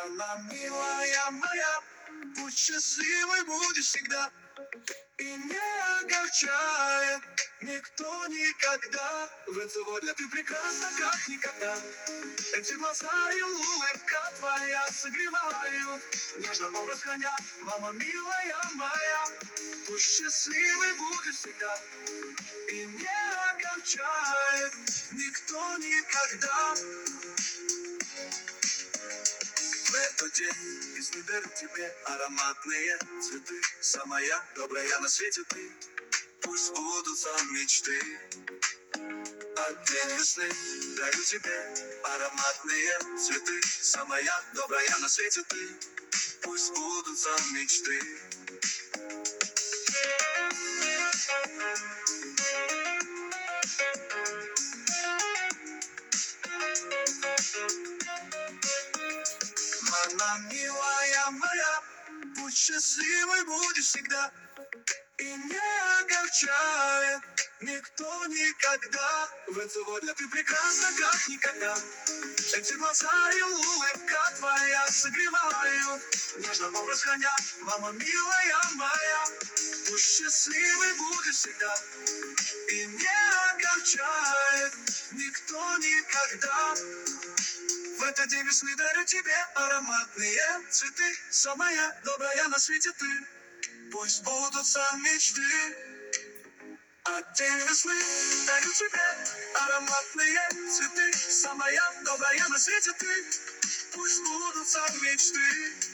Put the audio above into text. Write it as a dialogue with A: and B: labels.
A: Она милая моя, будь счастливой будешь всегда. И не огорчает никто никогда. В это время ты прекрасна, как никогда. Эти глаза и улыбка твоя согревают, нежно образ храня, мама милая моя. Будь счастливой будешь всегда. И не огорчает никто никогда. В этот день весны дарю тебе ароматные цветы. Самая добрая на свете ты, пусть сбудутся мечты. От день весны дарю тебе ароматные цветы. Самая добрая на свете ты, пусть сбудутся мечты. Она милая моя, будь счастливой будешь всегда. И не огорчает никто никогда. В это время ты прекрасна, как никогда. Эти глаза и улыбка твоя согревают, нежно образ храня, мама милая моя. Будь счастливой будешь всегда. И не огорчает никто никогда. В этот день весны дарю тебе ароматные цветы. Самая добрая на свете ты, пусть сбудутся мечты. От день весны дарю тебе ароматные цветы. Самая добрая на свете ты, пусть сбудутся мечты.